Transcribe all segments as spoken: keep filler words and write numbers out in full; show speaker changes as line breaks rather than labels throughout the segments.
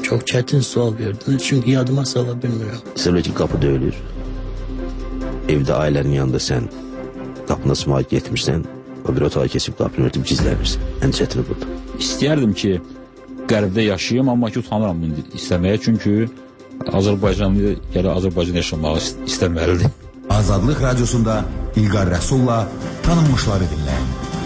Çok çetin sual verdin çünkü yadıma sala bilmiyorum.
Mesela ki kapı döyülür. Evde ailenin yanında sen kapına sımağıt getirmişsen o bir otağı kesip kapını örtüp gizlenirsin. En çetini burada.
İstəyərdim ki qərbdə yaşayayım, amma ki utanıram bunu istəməyə. Çünki Azərbaycanlı gələ Azərbaycan yaşamağı istəməlidir.
Azadlıq Radyosunda İlqar Rəsulla tanınmışları dinləyin.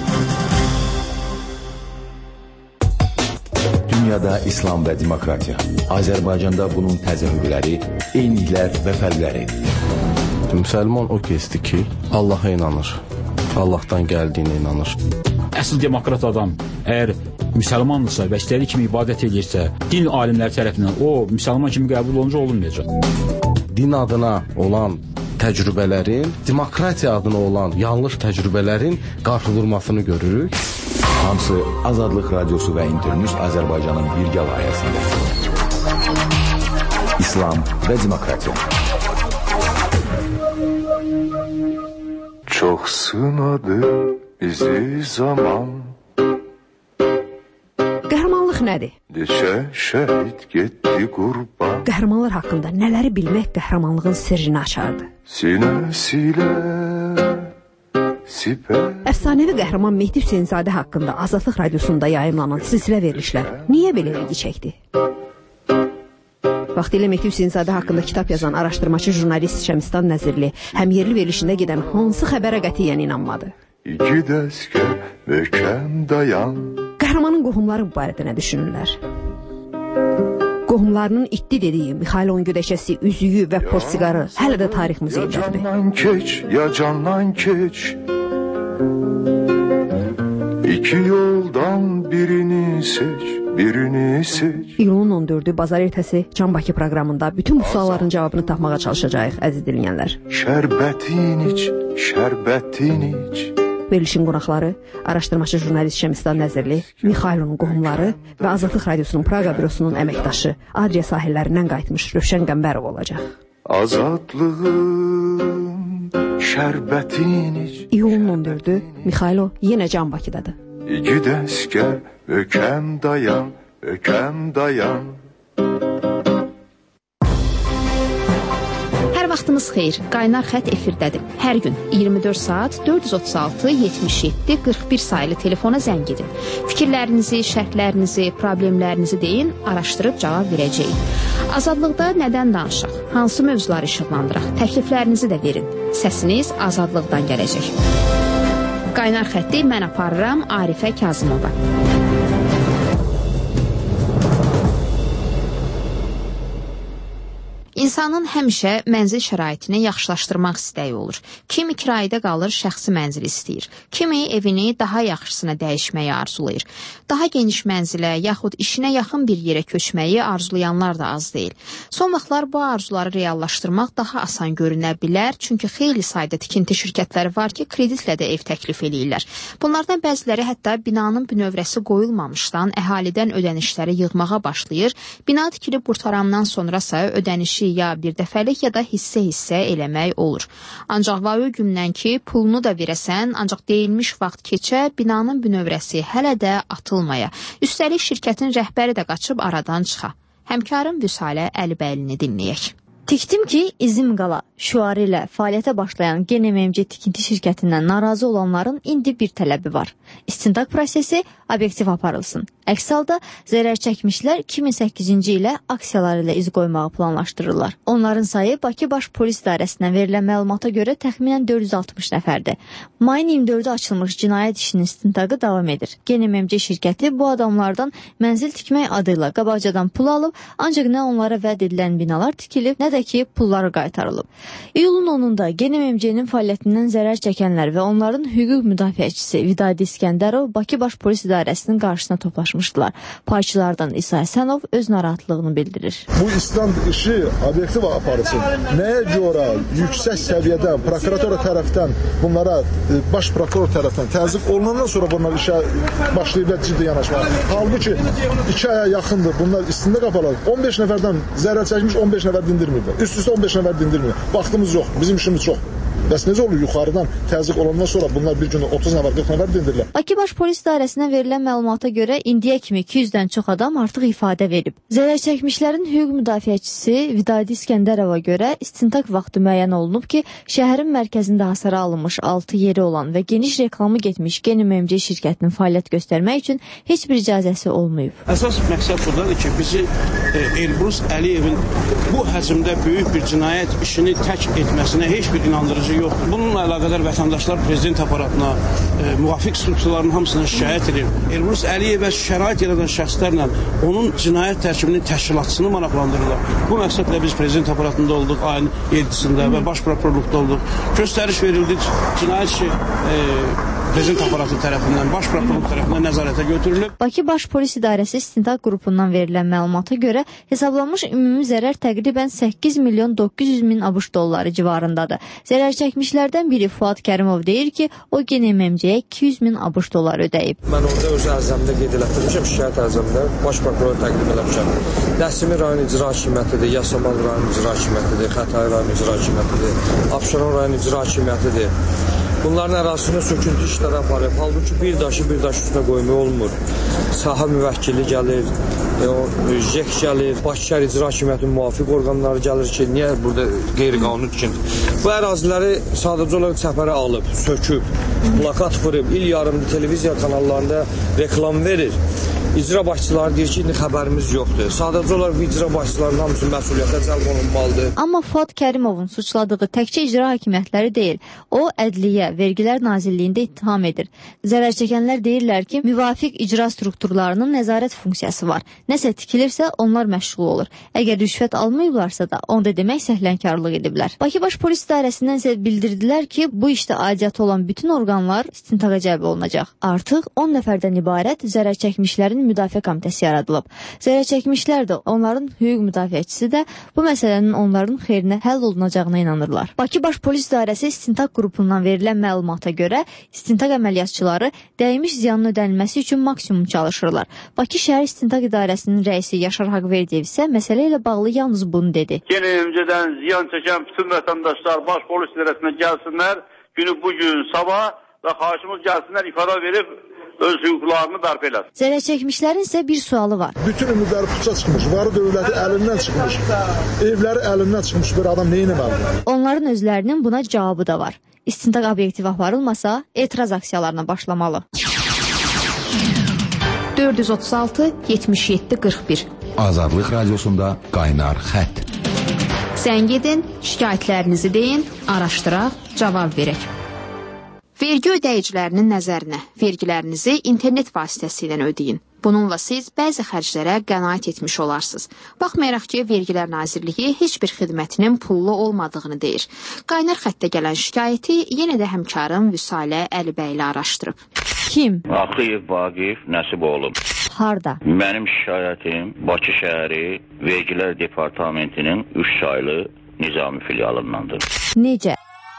Dünyada İslam və demokratiya. Azərbaycanda bunun təzahürləri, eyniliklər və fərqləri.
Müsəlman o kəsdir ki, Allaha inanır. Allahdan gəldiyinə inanır.
Əsl demokrat adam əgər müsəlmandırsa və istədiyi kimi ibadət edirsə, din alimləri tərəfindən o müsəlman kimi qəbul olunca olunmayacaq.
Din adına olan təcrübələrin, demokratiya adına olan yanlış təcrübələrin qarşıdurmasını görürük.
Hamısı Azadlıq Radyosu və İnternews Azərbaycanın birgə layihəsində. İslam və demokratiya.
Çok sınadı bizi zaman.
Qəhrəmanlıq nədir?
Deçə şəhid getdi qurban.
Qəhrəmanlar haqqında nələri bilmək qəhrəmanlığın sirrini açardı?
Sinəsilə sipər.
Əfsanəvi qəhrəman Mehdi Hüseynzadə haqqında Azadlıq Radiosunda yayımlanan silsilə verilişlər niyə belə ilgi çəkdi? Vaxtilə Mehdi Hüseynzadə haqqında kitab yazan araşdırmacı jurnalist Şəmistan Nəzirli həm yerli verilişində gedən hansı xəbərə qətiyyən inanmadı?
İki dəskə möhkəm dayan.
Qəhrəmanın qohumları bu barədə nə düşünürlər? Qohumlarının itdi dediyi Mixailon gödəkçəsi, üzüyü və portsiqarı hələ də tarix muzeyindədir.
Ya candan keç, ya candan keç. İki yoldan birini seç, birini seç.
İyulun on dördü bazar ertəsi Can Bakı proqramında bütün bu sualların cavabını tapmağa çalışacağıq, əziz dinləyənlər.
Şərbətin iç, şərbətin iç.
Verilişin qonaqları araşdırmacı jurnalist Şəmistan Nəzirli, Mixailonun qohumları və Azadlıq Radiosunun Praqa bürosunun əməkdaşı Adriya sahillərindən qayıtmış Rövşən Qəmbərov olacaq.
Azadlığın şərbətin iç.
İyulun on dördü Mixailo yenə Can Bakıdadır.
İki dəskər möhkəm dayan, möhkəm dayan.
Vaxtınız xeyir, Qaynar Xət efirdədir. Hər gün iyirmi dörd saat dörd yüz otuz altı yetmiş yeddi qırx bir sayılı telefona zəng edin. Fikirlərinizi, şərhlərinizi, problemlərinizi deyin, araşdırıb cavab verəcəyik. Azadlıqda nədən danışaq? Hansı mövzuları işıqlandıraq? Təkliflərinizi də verin. Səsiniz azadlıqdan gələcək. Qaynar Xətti mən aparıram, Arifə Kazımova. İnsanın həmişə mənzil şəraitini yaxşılaşdırmaq istəyi olur. Kimi kirayədə qalır, şəxsi mənzil istəyir. Kimi evini daha yaxşısına dəyişməyi arzulayır. Daha geniş mənzilə, yaxud işinə yaxın bir yerə köçməyi arzulayanlar da az deyil. Son vaxtlar bu arzuları reallaşdırmaq daha asan görünə bilər, çünki xeyli sayda tikinti şirkətləri var ki, kreditlə də ev təklif eləyirlər. Bunlardan bəziləri hətta binanın bünövrəsi qoyulmamışdan əhalidən ödənişləri yığmağa başlayır. Bina tikilib qurtarandan sonrasa ödənişi ya bir dəfəlik ya da hissə-hissə eləmək olur. Ancaq var o gündən ki, pulunu da verəsən, ancaq deyilmiş vaxt keçə, binanın bünövrəsi hələ də atılmaya. Üstəlik şirkətin rəhbəri də qaçıb aradan çıxa. Həmkarım Vüsalə Əlibəlini dinləyək.
Tikdim ki, izim qala şüarı ilə fəaliyyətə başlayan G N M M C tikinti şirkətindən narazı olanların indi bir tələbi var. İstintaq prosesi obyektiv aparılsın. Əks halda zərər çəkmişlər iki min səkkizinci ilə aksiyaları ilə iz qoymağı planlaşdırırlar. Onların sayı Bakı Baş Polis İdarəsindən verilən məlumata görə təxminən dörd yüz altmış nəfərdir. Mayın iyirmi dördü açılmış cinayət işinin istintaqı davam edir. G N M M C şirkəti bu adamlardan mənzil tikmək adıyla qabaqcadan pul alıb, ancaq nə onlara vəd edilən binalar tikilib, nə də ki pulları qaytarılıb. İyulun onunda G N M M C-nin fəaliyyətindən zərər çəkənlər və onların hüquq müdafiəçisi Vidadi İskəndərov Bakı Baş Polis İdarəsinin qarşısına toplaşmışdılar. Payçılardan İsa Həsənov öz narahatlığını bildirir.
Bu İslam işi obyektiv aparılsın. Nəyə görə yüksək səviyyədə prokuratura tərəfdən bunlara baş prokuror tərəfdən təzyiq olunandan sonra bunlar işə başlayıblar ciddi yanaşmağa. Halbuki iki aya yaxındır bunlar istində qapalı. on beş nəfərdən zərər çəkmiş, on beş nəfər dindirmir. Üst-üstə on beş nəfər dindirmir. Vaxtımız yox, bizim işimiz çox. Bəs necə olur yuxarıdan təzyiq olandan sonra bunlar bir gün otuz nəfər, qırx nəfər dindirirlər?
Bakı Baş Polis İdarəsinə verilən məlumata görə indiyə kimi iki yüzdən çox adam artıq ifadə verib. Zərər çəkmişlərin hüquq müdafiəçisi Vidadi İskəndərova görə istintaq vaxtı müəyyən olunub ki, şəhərin mərkəzində hasara alınmış altı yeri olan və geniş reklamı getmiş Gen M M C şirkətinin fəaliyyət göstərmək üçün heç bir icazəsi olmayıb.
Əsas məqsəd buradadır ki, bizi e, Elbrus Əliyevin bu həcmdə böyük bir cinayət işini tək etməsinə heç bir inandırıcı yoxdur. Bununla əlaqədar vətəndaşlar prezident aparatına, e, müvafiq strukturların hamısına şikayət edir. Elbrus Əliyevə şərait yaradan şəxslərlə onun cinayət tərkibinin təşkilatçısını maraqlandırırlar. Bu məqsədlə biz prezident aparatında olduq, ayın yedisində və baş prokurorluqda olduq. Göstəriş verildi, cinayət işi e, prezident aparatı tərəfindən, baş prokurorluq tərəfindən nəzarətə götürülüb.
Bakı Baş Polis İdarəsi istintaq qrupundan verilən məlumata görə hesablanmış ümumi zərər təqribən səkkiz milyon doqquz yüz min ABŞ dolları civarındadır. Zərər çəkmişlərdən biri Fuad Kərimov deyir ki, o Gen M M C-yə iki yüz min ABŞ dolları ödəyib.
Mən orada öz ərzəmdə qeyd elətdirmişəm, şikayət ərzəmdə baş prokuror təqdim eləmişəm. Nəsimi rayon icra hakimiyyətidir, Yasamal rayon icra hakimiyyətidir, Xətai rayon icra hakimiyyətidir, Abşeron rayon icra hakimiyyətidir. Bunların ərazisində söküntü işləri aparıb. Halbuki bir daşı bir daş üstünə qoymaq olmur. Sahə müvəkkili gəlir, J E K gəlir, Bakı şəhər icra hakimiyyətinin müvafiq orqanları gəlir ki, niyə burada qeyri-qanuni tikinti? Bu əraziləri sadəcə olaraq səfərə alıb, söküb, plakat vurub, il yarımdır televiziya kanallarında reklam verir. İcra başçıları deyir ki, indi xəbərimiz yoxdur. Sadəcə olaraq bu icra başçılarının hamısı məsuliyyətə cəlb olunmalıdır.
Amma Fuad Kərimovun suçladığı təkcə icra hakimiyyətləri deyil. O, Ədliyyə, Vergilər Nazirliyində ittiham edir. Zərər çəkənlər deyirlər ki, müvafiq icra strukturlarının nəzarət funksiyası var. Nəsə tikilirsə, onlar məşğul olur. Əgər rüşvət almayıblarsa da, onda demək səhlənkarlıq ediblər. Bakı Baş Polis İdarəsindən isə bildirdilər ki, bu işdə aidiyyatı olan bütün orqanlar istintaqa cəlb olunacaq. Artıq on nəfərdən ibarət zərər çəkmişlərin müdafiə komitəsi yaradılıb. Zərər çəkmişlər də, onların hüquq müdafiəçisi də bu məsələnin onların xeyrinə həll olunacağına inanırlar. Bakı Baş Polis İdarəsi istintaq qrupundan verilən məlumata görə istintaq əməliyyatçıları dəymiş ziyanın ödənilməsi üçün maksimum çalışırlar. Bakı şəhər istintaq idarəsinin rəisi Yaşar Haqverdiyev isə məsələ ilə bağlı yalnız bunu dedi.
Gen M M C-dən ziyan çəkən bütün vətəndaşlar Baş Polis İdarəsinə gəlsinlər, günü bugün sabah və xahişimiz gəlsinlər, ifadə verib öz hüquqlarını bərpa eləsin.
Zərər çəkmişlərin isə bir sualı var.
Bütün ümidləri puça çıxmış, varı dövləti əlindən çıxmış, evləri əlindən çıxmış bir adam neyin eməlidir?
Onların özlərinin buna cavabı da var. İstintaq obyektiv aparılmasa, etiraz aksiyalarına başlamalı.
dörd yüz otuz altı yetmiş yeddi qırx bir
Azadlıq Radiosunda qaynar xətt.
Zəng edin, şikayətlərinizi deyin, araşdıraq, cavab verək. Vergi ödəyicilərinin nəzərinə vergilərinizi internet vasitəsilə ödeyin. Bununla siz bəzi xərclərə qənaət etmiş olarsınız. Baxmayaraq ki, Vergilər Nazirliyi heç bir xidmətinin pullu olmadığını deyir. Qaynar xəttə gələn şikayəti yenə də həmkarım Vüsalə Əlibəyli araşdırıb.
Kim?
Axıyev Vaqif Nəsiboğlu.
Harda?
Mənim şikayətim Bakı şəhəri Vergilər Departamentinin üç saylı Nizami filialındandır.
Necə?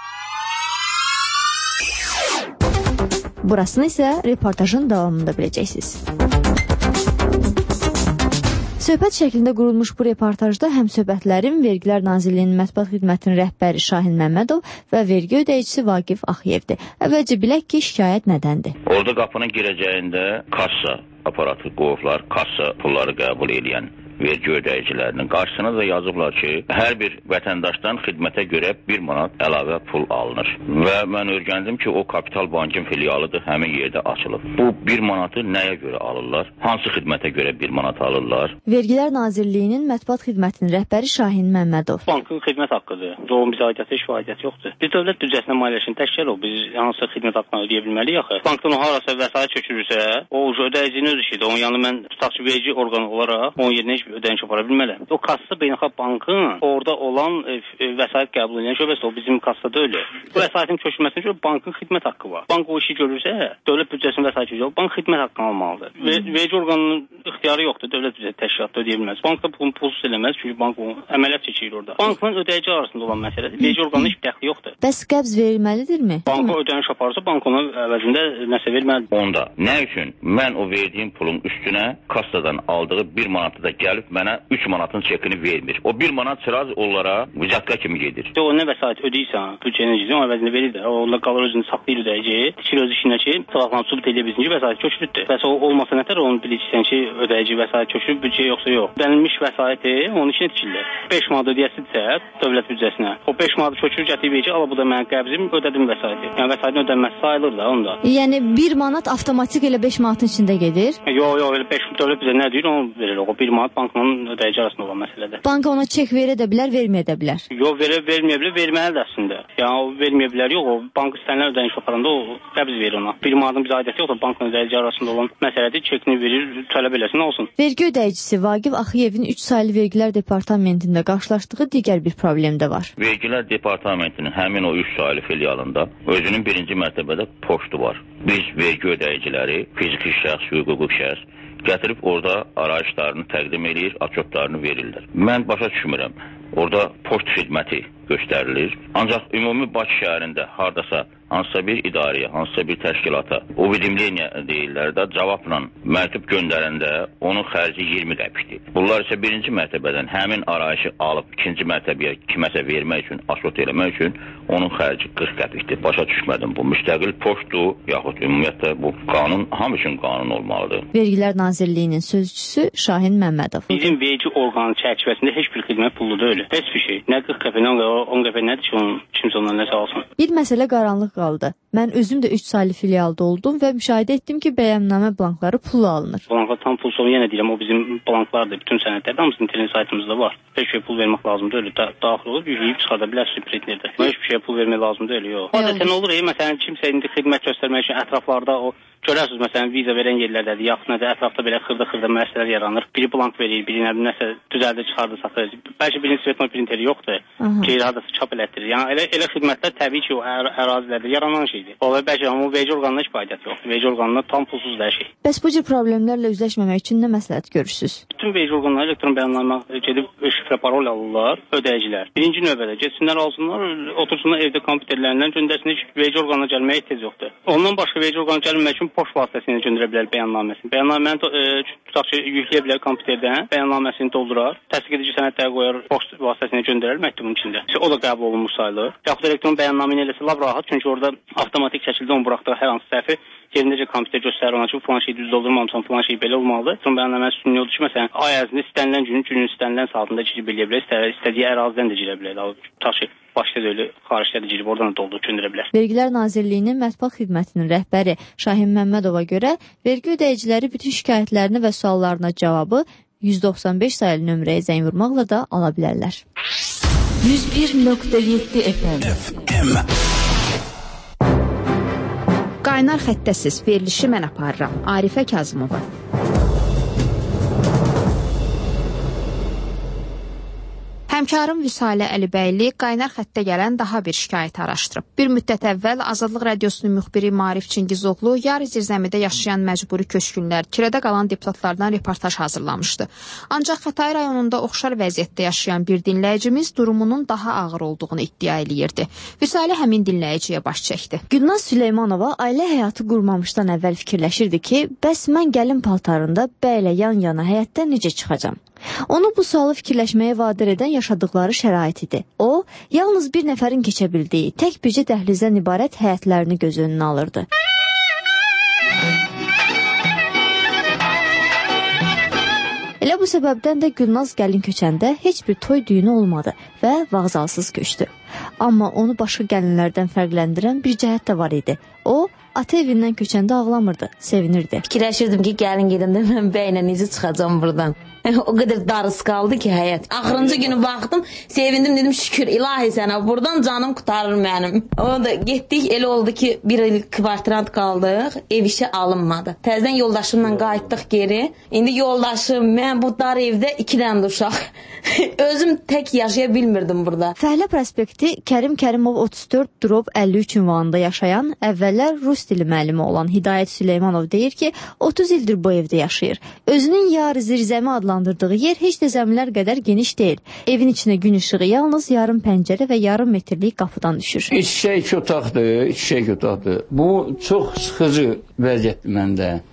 Burasını isə reportajın davamında biləcəksiniz. Söhbət şəklində qurulmuş bu reportajda həm söhbətlərin Vergilər Nazirliyinin mətbuat xidmətinin rəhbəri Şahin Məmmədov və vergi ödəyicisi Vaqif Axıyevdir. Əvvəlcə bilək ki, şikayət nədəndir?
Orada qapının girəcəyində kassa aparatı qoyublar, kassa pulları qəbul edən vergi ödəyicilərinin qarşısına da yazıblar ki, hər bir vətəndaşdan xidmətə görə bir manat əlavə pul alınır. Və mən öyrəndim ki, o Kapital Bankın filialıdır, həmin yerdə açılıb. Bu bir manatı nəyə görə alırlar? Hansı xidmətə görə bir manat alırlar?
Vergilər Nazirliyinin mətbuat xidmətinin rəhbəri Şahin Məmmədov.
Bankın xidmət haqqıdır. Onun bizə aidiyyatı heç aidiyyatı yoxdur. Biz dövlət büdcəsindən maliyyələşən təşkil o, biz hansı xidmət haqqını ödəyə bilməliyik axı. Bankdan o harasa vəsait köçürürsə, o ödəyicinin öz işidir. Onun yanında mən tutaq ki, vergi orqanı olaraq onun yerinə heç bir ödəniş apara bilmələm. O kassa beynəlxalq bankın orada olan e, e, vəsait qəbul edən şöbəsi, o bizim kassada öyle. Bu vəsaitin köçürməsində görə bankın xidmət haqqı var. Bank o işi görürsə, dövlət büdcəsinin vəsait köçürür, bank xidmət haqqını almalıdır. Ve, vergi orqanının ixtiyarı yoxdur, dövlət büdcəsi təşkilatda ödəyə bilməz. Bank da bunu pulsuz eləməz, çünki bank onu əməliyyat keçirir orada. Bankla ödəyici arasında olan məsələdir. Vergi orqanının heç bir dəxli yoxdur.
Bəs qəbz verilməlidirmi?
Banka ödəniş aparsa, bank ona əvəzində nəsə verməlidir.
Onda nə üçün mən o verdiyim pulun üstünə kassadan aldığı bir manatı da gəlib gəlib mənə üç manatın çekini vermir. O bir manat sıraz onlara vücatqa kimi gedir.
O nə vəsait ödəyirsən, büdcənin gizli, o əvəzində verir də. O qalır özünü saxlayır ödəyici. Tikir öz işinə ki, salaqlanıb sübut edə bilsin ki, vəsait köçürübdür. Bəs o olmasa nətər onu bilirsən ki, ödəyici vəsait köçürüb, büdcə yoxsa yox. Dənilmiş vəsaiti onun içinə tikirlər. beş manat ödəyəsidirsə dövlət büdcəsinə. O beş manatı köçürür gətirib ki, ala bu da mənim qəbzim, ödədim vəsaiti. Yəni vəsaitin ödənməsi sayılır da onda.
Yəni bir manat avtomatik elə beş manatın içində gedir?
Yox, yox, elə beş dövlət bizə nə deyir, onu verir. O bir manat bankla ödəyici arasında olan məsələdir.
Banka ona çek verə də bilər, verməyə də bilər.
Yox, verə, verməyə bilər, verməlidir əslində. Yəni o verməyə bilər, yox, o bank istənilən ödəniş aparanda o qəbz verir ona. Bir manatın bizə aidiyyəti yoxdur, bankla ödəyici arasında olan məsələdir, çekini verir, tələb eləsin, olsun.
Vergi ödəyicisi Vaqif Axıyevin üç saylı Vergilər Departamentində qarşılaşdığı digər bir problem də var.
Vergilər Departamentinin həmin o üç saylı filialında özünün birinci mərtəbədə poçtu var. Biz vergi ödəyiciləri, fiziki şəxs, hüquqi şəxs gətirib orada arayışlarını təqdim edir, atçotlarını verirlər. Mən başa düşmürəm. Orada poçt xidməti göstərilir. Ancaq ümumi Bakı şəhərində hardasa hansısa bir idarəyə, hansısa bir təşkilata o vidimleniya deyirlər də cavabla məktub göndərəndə onun xərci iyirmi qəpikdir. Bunlar isə birinci mərtəbədən həmin arayışı alıb ikinci mərtəbəyə kiməsə vermək üçün, asot eləmək üçün onun xərci qırx qəpikdir. Başa düşmədim. Bu müstəqil poçtdur, yaxud ümumiyyətlə bu qanun hamı üçün qanun olmalıdır.
Vergilər Nazirliyinin sözçüsü Şahin Məmmədov.
Bizim vergi orqanı çərçivəsində heç bir xidmət pulu deyil. Heç bir şey. Nə qırx qəpik, nə on qəpik nədir ki, onun kimsə ondan nəsə alsın.
Bir məsələ qaranlıq qaldı. Mən özüm də üç saylı filialda oldum və müşahidə etdim ki, bəyannamə blankları pulla alınır.
Blanklar tam pulsuz, yenə deyirəm, o bizim blanklardır. Bütün sənədlər hamısı internet saytımızda var. Heç şey pul vermək lazım deyil. Da daxil olub yükləyib çıxarda bilərsiniz printerdə. Heç bir şey pul vermək lazım deyil, yox. Adətən olur, e, məsələn, kimsə indi xidmət göstərmək üçün ətraflarda o görərsiniz, məsələn, viza verən yerlərdədir, yaxud nədə ətrafda belə xırda-xırda məsələlər yaranır. Biri blank verir, biri nə bilim nəsə düzəldir, çıxardır, satır. Bəlkə birinin Svetno printeri yoxdur. Ki, hardasa çap elətdirir. Yəni elə elə xidmətlər təbii ki, o ər ərazilərdə yaranan şeydir. O bəlkə amma vergi orqanına heç faydalı yoxdur. Vergi orqanına tam pulsuz hər şey.
Bəs bu cür problemlərlə üzləşməmək üçün nə məsləhət görürsüz?
Bütün vergi orqanları elektron bəyannamə gedib şifrə parol alırlar, ödəyicilər. Birinci növbədə getsinlər, alsınlar, otursunlar evdə kompüterlərindən göndərsinlər, vergi orqanına gəlməyə ehtiyac yoxdur. Ondan başqa vergi orqanına gəlməmək üçün poçt vasitəsilə göndərə bilər bəyannaməsini. Bəyannaməni tutaq ki, yükləyə bilər kompüterdən, bəyannaməsini doldurar, təsdiq edici sənədləri qoyar, poçt vasitəsilə göndərər məktubun içində. O da qəbul olunmuş sayılır. Yaxud elektron bəyannamə eləsə lap rahat, çünki orada avtomatik şəkildə onu buraxdığı hər hansı səhvi yerindəcə kompüter göstərir ona ki, falan şey düz doldurmamışsan, falan şey belə olmalıdır. Elektron bəyannamə üstünlüyü odur ki, məsələn, ay ərzində istənilən günün, günün istənilən saatında girib eləyə bilər, istədiyi ərazidən də girə bilər. Tutaq ki, başda da öyle, xaricdə də girib oradan da doldurup göndərə bilər.
Vergilər Nazirliyinin mətbuat xidmətinin rəhbəri Şahin Məmmədova görə vergi ödəyiciləri bütün şikayətlərini və suallarına cavabı yüz doxsan beş sayılı nömrəyə zəng vurmaqla da ala bilərlər.
yüz bir nöqtə yeddi F M.
Qaynar xəttəsiz verilişi mən aparıram. Arifə Kazımova. Həmkarım Vüsalə Əlibəyli qaynar xəttə gələn daha bir şikayət araşdırıb. Bir müddət əvvəl Azadlıq Radiosunun müxbiri Maarif Çingizoğlu Yar Zirzəmidə yaşayan məcburi köçkünlər, kirədə qalan deputatlardan reportaj hazırlamışdı. Ancaq Xətai rayonunda oxşar vəziyyətdə yaşayan bir dinləyicimiz durumunun daha ağır olduğunu iddia eləyirdi. Vüsalə həmin dinləyiciyə baş çəkdi.
Gülnaz Süleymanova ailə həyatı qurmamışdan əvvəl fikirləşirdi ki, bəs mən gəlin paltarında bəylə yan-yana həyatdan necə çıxacam? Onu bu sualı fikirləşməyə vadar edən yaşadıkları şərait idi. O, yalnız bir nəfərin keçə bildiyi, tək bircə dəhlizdən ibarət həyətlərini göz önünə alırdı. Elə bu səbəbdən də Gülnaz gəlin köçəndə heç bir toy düyünü olmadı və vağzalsız köçdü. Amma onu başqa gəlinlərdən fərqləndirən bir cəhət də var idi. O, ata evindən köçəndə ağlamırdı, sevinirdi.
Fikirləşirdim ki, gəlin gedəndə mən bəylə necə çıxacam buradan. O qədər darısı qaldı ki, həyat. Axırıncı günü baxdım, sevindim, dedim şükür ilahi sənə, buradan canım qutarır mənim. O da getdik, elə oldu ki, bir il kvartirant qaldıq, ev işi alınmadı. Təzdən yoldaşımla qayıtdıq geri. İndi yoldaşım, mən bu dar evdə iki dənə uşaq. Özüm tək yaşaya bilmirdim burada.
Fəhlə prospekti Kərim Kərimov otuz dörd drop əlli üç ünvanında yaşayan, əvvəllər rus dili müəllimi olan Hidayət Süleymanov deyir ki, otuz ildir bu evdə yaşayır. Özünün Yar Zirzəmi adlandırdığı yer heç də zəminlər qədər geniş deyil. Evin içinə gün işığı yalnız yarım pəncərə və yarım metrlik qapıdan düşür.
İçişək otaqdır, içişək otaqdır. Bu çox sıxıcı vəziyyətdir məndə.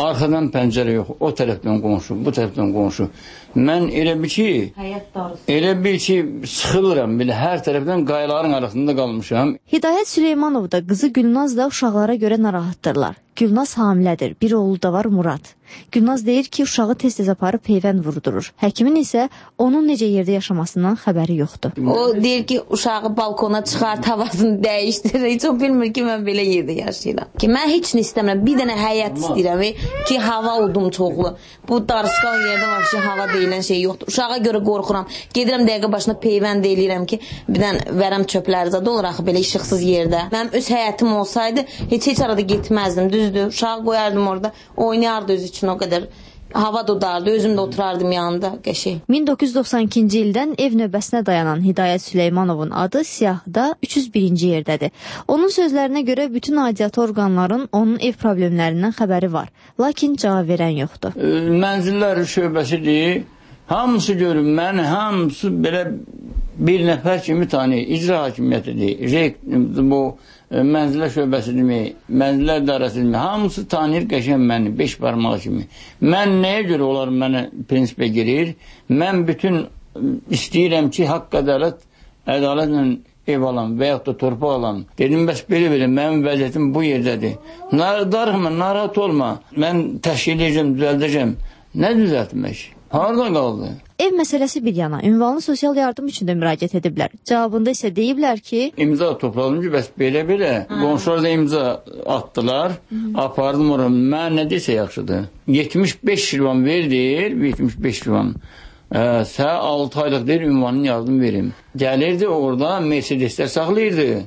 arxadan pəncərə yox, o tərəfdən qonşu, bu tərəfdən qonşu. Mən elə bir ki, elə bir ki, sıxılıram, belə hər tərəfdən qayaların arasında qalmışam.
Hidayət Süleymanov da qızı Gülnaz da uşaqlara görə narahatdırlar. Gülnaz hamilədir, bir oğlu da var Murad. Gülnaz deyir ki, uşağı tez-tez aparıb peyvənd vurdurur. Həkimin isə onun necə yerdə yaşamasından xəbəri yoxdur.
O deyir ki, uşağı balkona çıxar, tavasını dəyişdirir. Heç o bilmir ki, mən belə yerdə yaşayıram. Ki, mən heç nə istəmirəm, bir dənə həyat istəyirəm ki, hava udum çoxlu. Bu darısqal yerdə var ki, hava deyilən şey yoxdur. Uşağa görə qorxuram. Gedirəm dəqiqə başına peyvənd eləyirəm ki, bir dənə vərəm çöpləri zad olur axı belə işıqsız yerdə. Mənim öz həyatım olsaydı, heç heç arada getməzdim, düzdür. Uşağı qoyardım orada, oynayardı öz üçün o qədər. Hava dudardı, özüm də oturardım yanında, qəşəng.
min doqquz yüz doxsan ikinci ildən ev növbəsinə dayanan Hidayət Süleymanovun adı siyahıda üç yüz birinci yerdədir. Onun sözlərinə görə bütün aidiyyatı orqanların onun ev problemlərindən xəbəri var, lakin cavab verən yoxdur.
Mənzillər şöbəsidir, hamısı görün, mən hamısı belə bir nəfər kimi tanıyır, icra hakimiyyətidir, bu mənzillər şöbəsidirmi, mənzillər idarəsidirmi, hamısı tanıyır qəşən məni, beş barmağı kimi. Mən nəyə görə onlar mənə prinsipə girir? Mən bütün istəyirəm ki, haqq ədalət, ədalətlə ev alam və yaxud da torpaq alam. Dedim, bəs belə-belə, mənim vəziyyətim bu yerdədir. Darıxma, narahat olma, mən təşkil edəcəm, düzəldəcəm. Nə düzəltmək? Harada qaldı?
Ev məsələsi bir yana, ünvanlı sosial yardım üçün də müraciət ediblər. Cavabında isə deyiblər ki...
İmza topladım ki, bəs belə-belə. Qonşular da imza atdılar, apardım oraya. Mən nə desə yaxşıdır. yetmiş beş şirvan verdir, yetmiş beş şirvan. Sə altı aylıq deyir, ünvanın yardım verim. Gəlirdi orada, Mercedeslər saxlayırdı.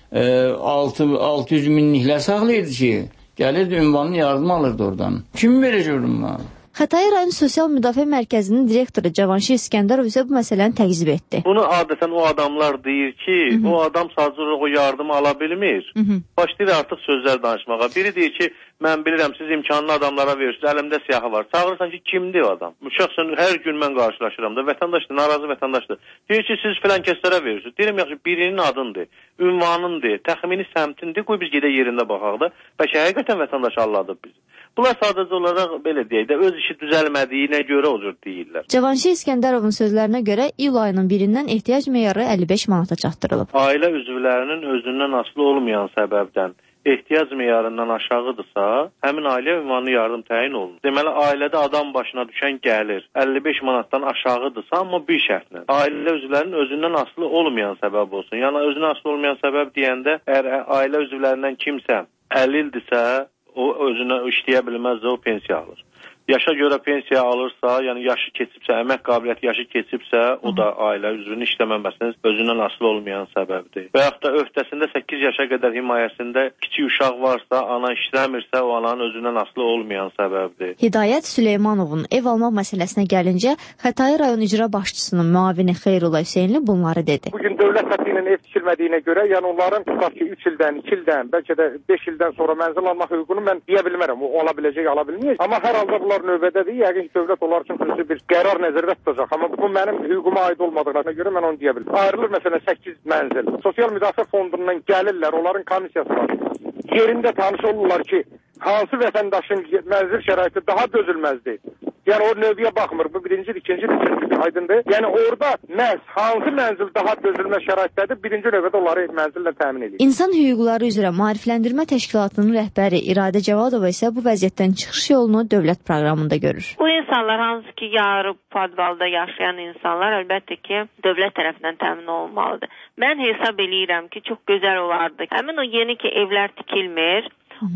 altı yüz minliklər saxlayırdı ki, gəlirdi, ünvanın yardım alırdı oradan. Kim verəcək ona?
Xətai rayon Sosial Müdafiə Mərkəzinin direktoru Cavanşir İskəndərov isə bu məsələni təqzib etdi.
Bunu adətən o adamlar deyir ki, Hı -hı. o adam sadəcə o yardımı ala bilmir. Hı -hı. Başlayır artıq sözlər danışmağa. Biri deyir ki, mən bilirəm, siz imkanlı adamlara verirsiniz, əlimdə siyahı var. Çağırırsan ki, kimdir o adam? Şəxsən hər gün mən qarşılaşıram da, vətəndaşdır, narazı vətəndaşdır. Deyir ki, siz filan kəslərə verirsiniz. Deyirəm, yaxşı, birinin adındır, ünvanındır, təxmini səmtindir, qoy biz gedə yerində baxaq da. Bəlkə həqiqətən vətəndaş alladıb bizi. Bunlar sadəcə olaraq belə deyək də, öz işi düzəlmədiyinə görə o cür deyirlər.
Cavanşir İskəndərovun sözlərinə görə iyul ayının birindən ehtiyac meyarı əlli beş manata çatdırılıb.
Ailə üzvlərinin özündən asılı olmayan səbəbdən ehtiyac meyarından aşağıdırsa, həmin ailə ünvanlı yardım təyin olunur. Deməli, ailədə adam başına düşən gəlir əlli beş manatdan aşağıdırsa, amma bir şərtlə. Ailə üzvlərinin özündən asılı olmayan səbəb olsun. Yəni, özündən asılı olmayan səbəb deyəndə, əgər ailə üzvlərindən kimsə əlli ildirsə, o özünə işləyə bilməzsə, o pensiya alır. Yaşa görə pensiya alırsa, yəni yaşı keçibsə, əmək qabiliyyəti yaşı keçibsə, o da ailə üzvünün işləməməsinin özündən asılı olmayan səbəbdir. Və yaxud da öhdəsində səkkiz yaşa qədər himayəsində kiçik uşaq varsa, ana işləmirsə, o ananın özündən asılı olmayan səbəbdir.
Hidayət Süleymanovun ev almaq məsələsinə gəlincə, Xətai rayon icra başçısının müavini Xeyrullah Hüseynli bunları dedi.
Bugün dövlət xətti ilə ev tikilmədiyinə görə, yəni onların tutaq ki, üç ildən, iki ildən, bəlkə də beş ildən sonra mənzil almaq hüququnu mən deyə bilmərəm. O ala biləcək, ala bilməyəcək. Amma hər halda bunlar növbədədir. Yəqin ki, dövlət onlar üçün xüsusi bir qərar nəzərdə tutacaq. Amma bu mənim hüququma aid olmadığına görə mən onu deyə bilmirəm. Ayrılır məsələn səkkiz mənzil. Sosial Müdafiə Fondundan gəlirlər, onların komissiyası var. Yerində tanış olurlar ki, hansı vətəndaşın mənzil şəraiti daha dözülməzdir. Yəni o növbəyə baxmır. Bu birincidir, ikincidir, üçüncüdür, aydındır. Yəni orada məhz hansı mənzil daha dözülməz şəraitdədir, birinci növbədə onları mənzillə təmin edir.
İnsan hüquqları üzrə maarifləndirmə təşkilatının rəhbəri İradə Cavadova isə bu vəziyyətdən çıxış yolunu dövlət proqramında görür.
Bu insanlar hansı ki, yarı podvalda yaşayan insanlar əlbəttə ki, dövlət tərəfindən təmin olunmalıdır. Mən hesab eləyirəm ki, çox gözəl olardı. Həmin o yeni ki, evlər tikilmir,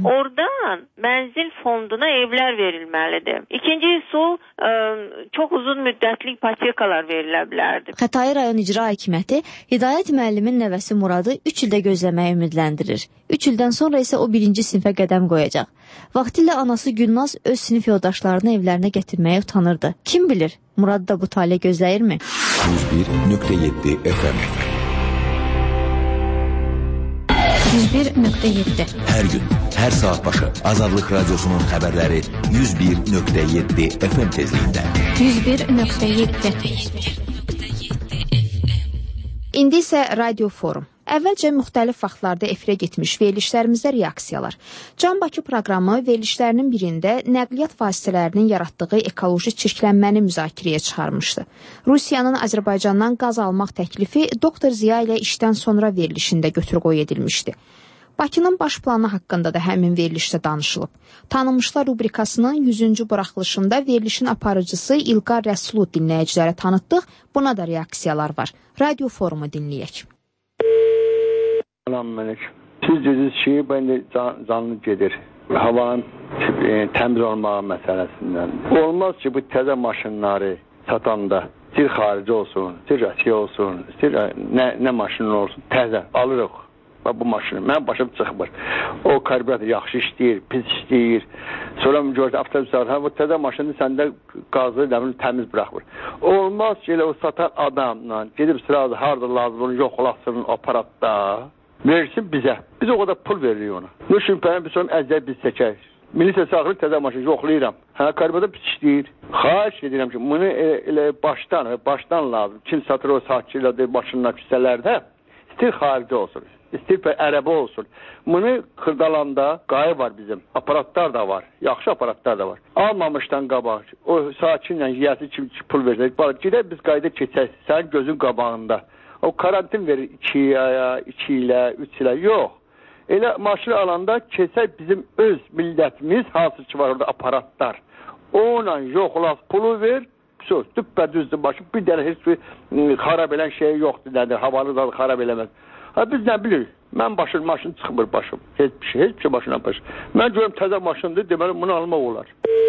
oradan mənzil fonduna evlər verilməlidir. İkincisi, ə, çox uzun müddətli ipotekalar verilə bilərdi.
Xətai rayon icra hakimiyyəti Hidayət müəllimin nəvəsi Muradı üç ildə gözləməyə ümidləndirir. üç ildən sonra isə o birinci sinifə qədəm qoyacaq. Vaxtilə anası Gülnaz öz sinif yoldaşlarını evlərinə gətirməyə utanırdı. Kim bilir, Murad da bu tale gözləyirmi?
yüz bir nöqtə yeddi F M
yüz bir nöqtə yeddi
Hər gün, hər saat başı Azadlıq Radiosunun xəbərləri yüz bir nöqtə yeddi F M tezliyində.
yüz bir nöqtə yeddi İndi isə Radio Forum. Əvvəlcə müxtəlif vaxtlarda efirə getmiş verilişlərimizdə reaksiyalar. Can Bakı proqramı verilişlərinin birində nəqliyyat vasitələrinin yaratdığı ekoloji çirklənməni müzakirəyə çıxarmışdı. Rusiyanın Azərbaycandan qaz almaq təklifi doktor Ziya ilə işdən sonra verilişində götür-qoy edilmişdi. Bakının baş planı haqqında da həmin verilişdə danışılıb. Tanınmışlar rubrikasının yüzüncü buraxılışında verilişin aparıcısı İlqar Rəsulu dinləyicilərə tanıtdıq. Buna da reaksiyalar var. Radio forumu dinləyək.
Salam Məlik. Siz dediniz ki, bəndə can, canlı gedir. Havanın e, təmiz olmağı məsələsindən. Olmaz ki, bu təzə maşınları satanda istir xarici olsun, istir Rusiya olsun, istir nə, nə maşın olsun, təzə alırıq. Bu maşını. Mən başım çıxmır. O karbüratör yaxşı işləyir, pis işləyir. Sonra gördüm, avtobuslar, hə, bu təzə maşını səndə qazı təmiz buraxmır. Olmaz ki, elə o satan adamla gedib sırada harada lazım onu yoxlasın aparatda, versin bizə. Biz o kadar pul veririk ona. Ne şüphənin bir sonra əziyyət biz çəkək. Milisiya saxırır təzə maşını yoxlayıram. Hə, karbüratör pis işləyir. Xahiş edirəm ki, bunu elə, elə başdan, başdan lazım. Kim satır o saatçıyla maşınlar küsələrdə, istir xarici olsun. İstir ərəbə olsun. Bunu xırdalanda qayı var bizim. Aparatlar da var. Yaxşı aparatlar da var. Almamışdan qabaq. O sakinlə yiyəsi kim pul verecək. Gedək biz qayda keçək. Sənin gözün qabağında. O karantin verir iki aya, iki ilə, üç ilə. Yox. Elə maşını alanda keçək bizim öz millətimiz hansı ki var orada aparatlar. Ona yoxlas pulu ver. Söz, düppədüzdür başı. Bir dənə heç bir xarab elən şey yoxdur. Nədir? Havanı da xarab eləməz. Ha, biz nə bilirik? Mən başım, maşın çıxmır başım. Heç bir şey, heç bir şey başına başım. Mən görüm təzə maşındır, deməli bunu almaq olar.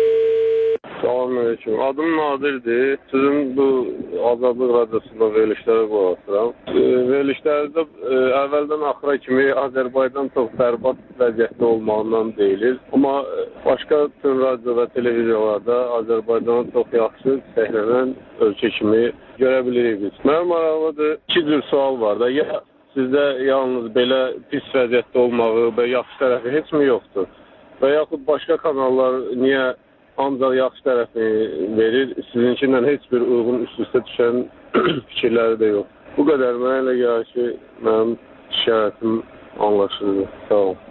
Salamünaleyküm. Adım Nadirdir. Sizin bu Azadlıq Radiosunda verilişlərə qulaq asıram. E, verilişlərdə e, əvvəldən axıra kimi Azərbaycan çox bərbad vəziyyətdə olmağından deyilir. Amma başqa bütün radio və televiziyalarda Azərbaycanın çox yaxşı səhlənən ölkə kimi görə bilirik biz. Mənim maraqlıdır, iki cür sual var da. Ya sizdə yalnız belə pis vəziyyətdə olmağı və yaxşı tərəfi heç mi yoxdur? Və yaxud başqa kanallar niyə ancaq yaxşı tərəfi verir, sizinkindən heç bir uyğun üst-üstə düşən fikirləri də yox. Bu qədər mənə elə gəlir ki, mənim şikayətim anlaşıldı. Sağ olun.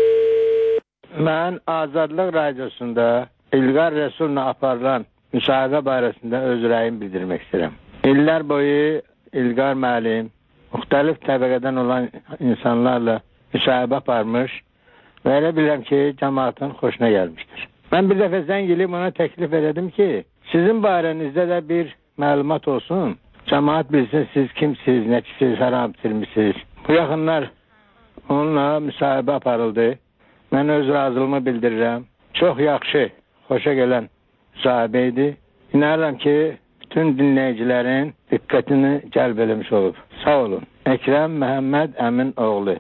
Mən Azadlıq Radiosunda İlqar Rəsulla aparılan müsahiqə barəsində öz rəyimi bildirmək istəyirəm. İllər boyu İlqar müəllim müxtəlif təbəqədən olan insanlarla müsahibə aparmış və elə bilirəm ki, cəmaatın xoşuna gəlmişdir. Mən bir dəfə zəng eləyib ona təklif ededim ki, sizin barənizdə də bir məlumat olsun. Cəmaat bilsin siz kimsiniz, nəçisiz, haram bitirmişsiniz. Bu yaxınlar onunla müsahibə aparıldı. Mən öz razılığımı bildirirəm. Çox yaxşı, xoşa gələn müsahibə idi. İnanıram ki, bütün dinləyicilərin diqqətini cəlb eləmiş olub. Sağ olun. Əkrəm Məhəmməd Əmin oğlu.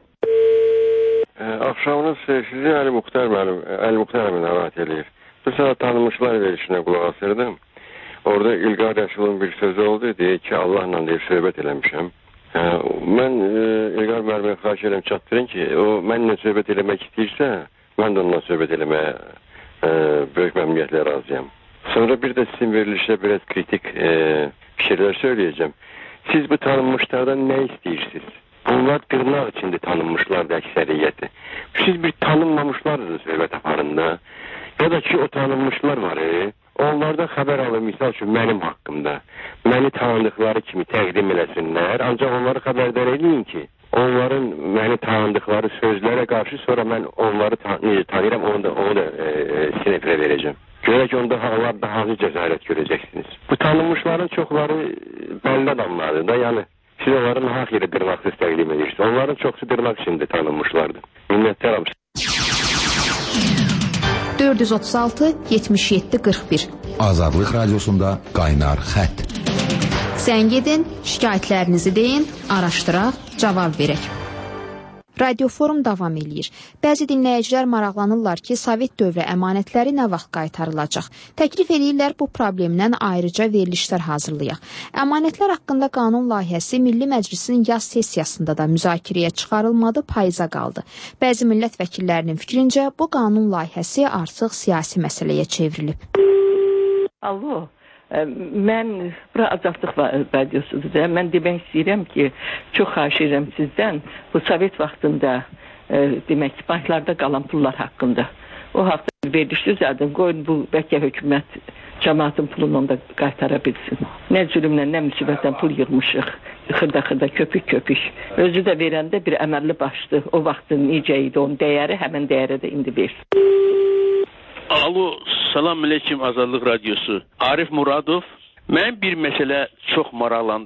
E, axşamınız sizi Əli Muxtar mənim, Əli Muxtar mənim narahat edir. Bu saat tanınmışlar verilişinə qulaq asırdım. Orada İlqar Rəsulun bir sözü oldu, deyir ki, Allahla deyir, söhbət eləmişəm. E, mən e, İlqar müəllimə xahiş edirəm, çatdırın ki, o mənimlə söhbət eləmək istəyirsə, mən də onunla söhbət eləməyə e, böyük məmnuniyyətlə razıyam. Sonra bir de sizin verilişte biraz kritik e, fikirler söyleyeceğim. Siz bu tanınmışlardan ne istiyorsunuz? Bunlar tırnak içinde tanınmışlardı ekseriyyeti. Siz bir tanınmamışlardınız söhbət aparında. Ya da ki o tanınmışlar var. E, onlardan haber alın misal üçün benim hakkımda. Beni tanıdıkları kimi təqdim eləsinlər. Ancaq onları xəbərdar edin ki, onların beni tanıdıkları sözlere karşı sonra ben onları tan tanıyıram, onu da, onu da e, sinefre vereceğim. Görək onda onlar daha hansı cəsarət görəcəksiniz. Bu tanınmışların çoxları bəlli adamlardır da, yəni siz onların haq yerə dırnaqsız təqdim edirsiniz. Onların çoxsu dırnaq içində tanınmışlardır. Minnətdaram.
dörd yüz otuz altı yetmiş yeddi qırx bir
Azadlıq Radiosunda Qaynar Xətt.
Zəng edin, şikayətlərinizi deyin, araşdıraq, cavab verək. Radioforum davam eləyir. Bəzi dinləyicilər maraqlanırlar ki, Sovet dövrü əmanətləri nə vaxt qaytarılacaq? Təklif edirlər bu problemdən ayrıca verilişlər hazırlayaq. Əmanətlər haqqında qanun layihəsi Milli Məclisin yaz sessiyasında da müzakirəyə çıxarılmadı, payıza qaldı. Bəzi millət vəkillərinin fikrincə bu qanun layihəsi artıq siyasi məsələyə çevrilib.
Alo,
Mən bura Azadlıq radiosudur da. Mən demək istəyirəm ki, çox xahiş edirəm sizdən bu Sovet vaxtında demək ki, banklarda qalan pullar haqqında. O haqda veriliş düzəldin, qoyun bu bəlkə hökumət cəmaatın pulunu onda qaytara bilsin. Nə zülümlə, nə müsibətdən pul yığmışıq. Xırda-xırda, köpük-köpük. Özü də verəndə bir əməlli başdı. O vaxtın necə idi onun dəyəri, həmən dəyəri də indi versin.
Alo, salam aleyküm Azadlıq Radyosu. Arif Muradov. Mən bir məsələ çox maraqlandım.